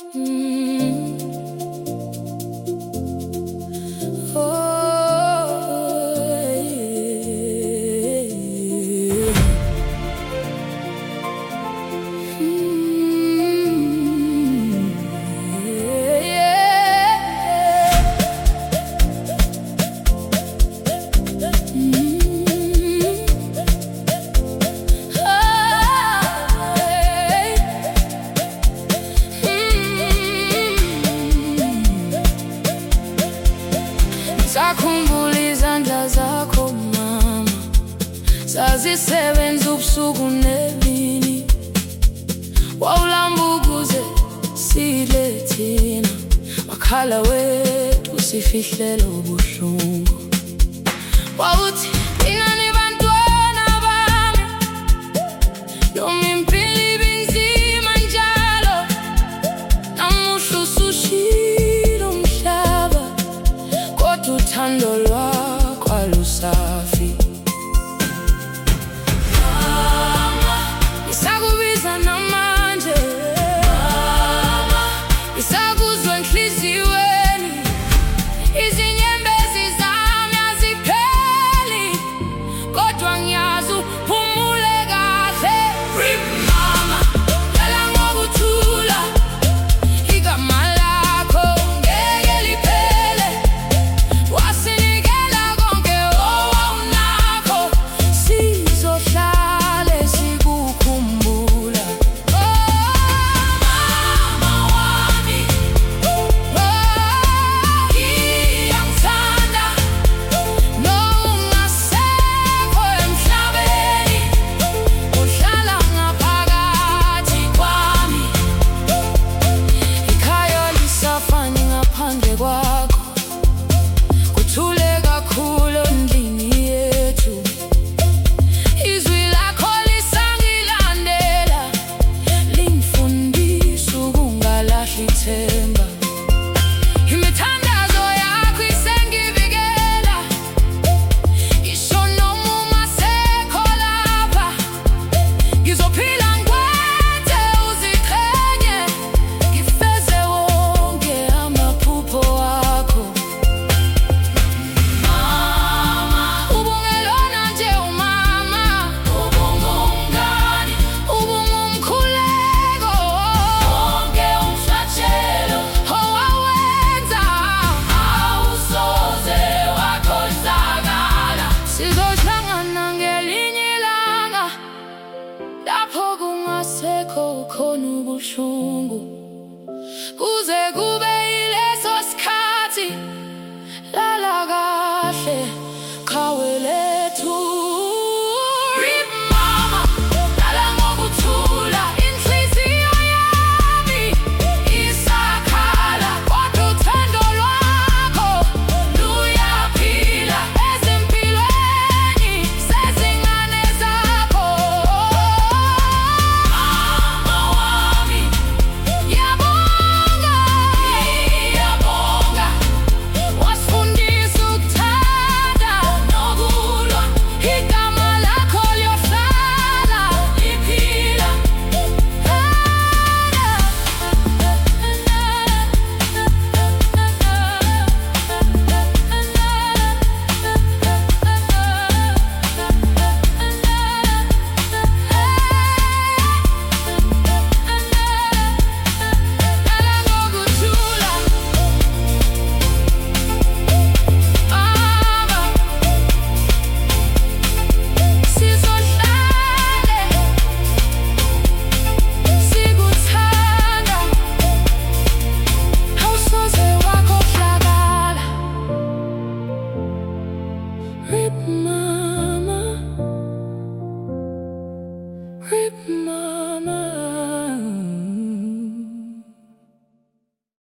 Mm. Oh, yeah. Mm. Yeah. Mm. Sakhumbula izandla zakho mama, sazisebenza ubusuku nemini, wawulamba ukuze sidle thina, makhala wethu sifihlela ubuhlungu. Wawuthi ingani bantwana bami, noma impilo ibinzima njalo, namuhla usushiyile umhlaba, kodwa uthando lwakho alusafi. Mama, ngisakubiza namanje, mama, ngisakuzwa enhliziyweni, izinyembezi zami azipheli, kodwa ngiyazi uphumule kahle. Rip mama, lala ngokuthula, igama lakho ngeke liphele, wasinikela konke owawunakho, sizohlale sikukhumbula. Oh mama wami, ngiyangithanda, nongasekho emhlabeni, uhlala ngaphakathi kwami. Ikhaya lisafani ngaphandle kwakho, kuthule kakhulu endlini yethu, izwi lakho lisangilandela, lingifundisa ukungalahli ithemba. Imithandazo yakho isengivikela, ngisho noma ungasekho lapha, ngizophila ngikwethe uziqhenye, ngifeze wonke amaphupho wakho. Mama, ubungelona nje umama, ubungumngani, ubungumkhuleko, wonke umhlatshelo owawenza awusoze wakhohlakala. Sizohlangana ngelinye ilanga, lapho kungasekho khona ubuhlungu, kuze